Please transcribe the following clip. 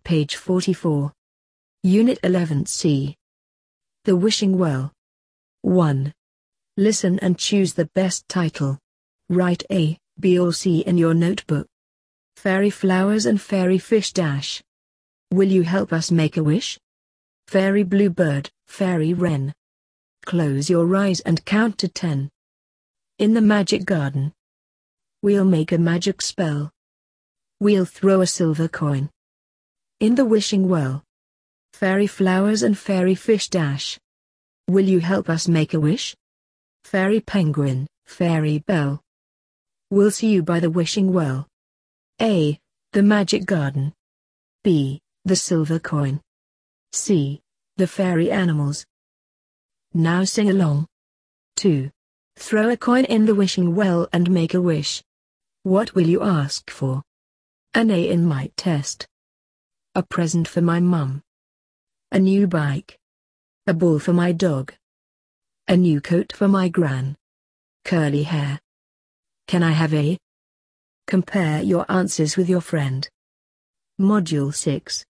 page 44. Unit 11C. The Wishing Well. 1. Listen and choose the best title. Write A, B or C in your notebook. Fairy flowers and fairy fish dash. Will you help us make a wish? Fairy bluebird, fairy wren. Close your eyes and count to 10. In the magic garden. We'll make a magic spell. We'll throw a silver coin. In the wishing well. Fairy flowers and fairy fish dash. Will you help us make a wish? Fairy penguin, fairy bell. We'll see you by the wishing well. A. The magic garden. B. The silver coin. C. The fairy animals. Now sing along. 2. Throw a coin in the wishing well and make a wish. What will you ask for? An A in my test. A present for my mum. A new bike. A ball for my dog. A new coat for my gran. Curly hair. Can I have a? Compare your answers with your friend. Module 6.